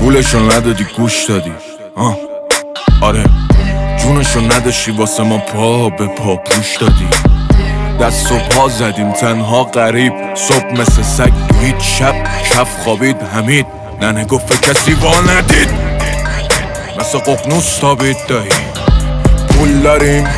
پولشو ندادی گوش دادی آره جونشو نداشتی واسه ما پا به پا پوش دادی. دست و پا زدیم تنها غریب صبح مثل سگ هیچ شب کف خوابید حمید ننه گفت کسی وا ندید مثل ققنوس تابید دایی. پول داریم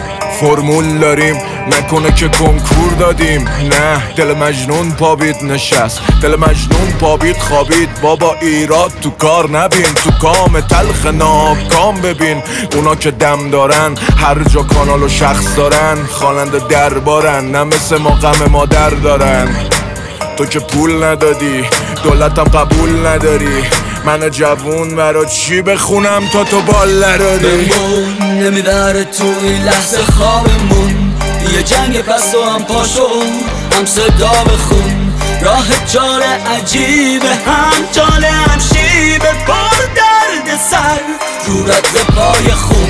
فرمول داریم نکنه که کنکور دادیم نه دل مجنون پابید نشست دل مجنون پابید خوابید بابا ایراد تو کار نبین تو کام تلخ ناکام ببین اونا که دم دارن هر جا کانال و شخص دارن خواننده دربارن نه مثل ما غم مادر دارن. تو که پول ندادی دولتم قبول نداری من جوون برا چی بخونم تا تو بال ندادی. بمون نمیبره تو این لحظه خوابمون یه جنگ پس و هم پاشو هم صدا بخون راه جار عجیبه هم جاله هم شیبه پر درد سر رو رد پای خون.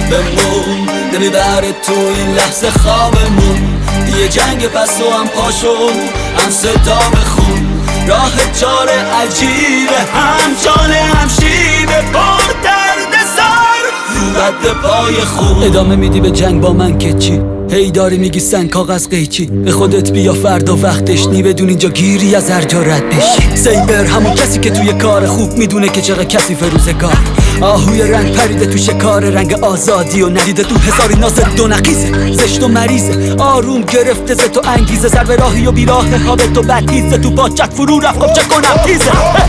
بمون نمیبره تو این لحظه خوابمون یه جنگ پس و هم پاشو هم صدا بخون راه جار عجیبه هم جاله هم شیبه پر درد سر رو رد پای خون. ادامه میدی به جنگ با من که چی هی داری میگی سنگ کاغذ قیچی به خودت بیا فردا وقتش نی بدون اینجا گیری از هر جا رد بشی. سیبر همون کسی که توی کار خوب میدونه که چقدر کسی روزگار آهوی رنگ پریده تو شکار رنگ آزادی و ندیده تو هزاری ناز دو نقیزه زشت و مریضه آروم گرفته ز تو انگیزه سر به راهی و بیراه خواب تو بدتیزه تو باچت فرو رفت خب چه کنم تیزه.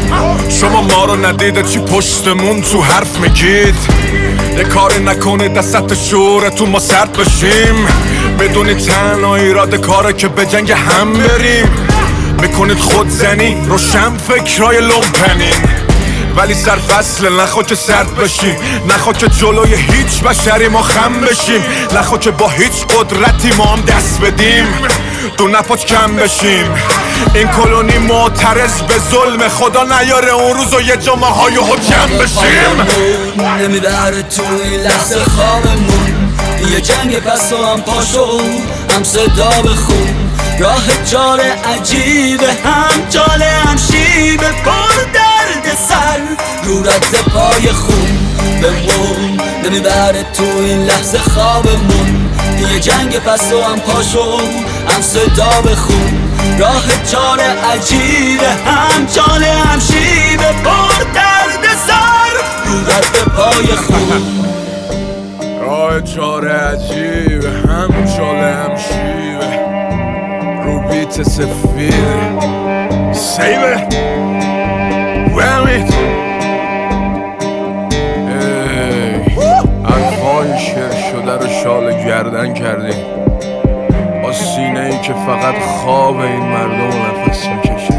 شما ما رو ندیده چی پشتمون تو حرف میگید یه کاری نکنه دستت شوره تو ما سرد بشیم بدونی تنها ایراد کاره که به جنگ هم بریم میکنید خودزنی روشن فکرهای لومپنین ولی سر فصل نخوا که سرد بشیم نخوا که جلوی هیچ بشری ما خم بشیم نخوا که با هیچ قدرتی ما هم دست بدیم دو نپاچ کم بشیم. این کلونی معترض به ظلم خدا نیاره اون روز و یه جامعه ها جمع بشیم. نمیبره تو این لحظه خوابمون یه جنگ پس و هم پاشو هم صدا بخون راه جار عجیبه هم جاله هم شیبه پر درد سر رو رد پای خون. بمون نمیبره تو این لحظه خوابمون یه جنگ پس و هم پاشو هم صدا بخون راه جار عجیبه هم جاله هم شیبه پر درد سر رو رد پای خون. راه جار عجیبه هم جاله هم شیبه رو بیت سفید سیبه وامید حرفای شعر شده رو شال گردن کردیم با سینه ای که فقط خواب این مردم نفس میکشه.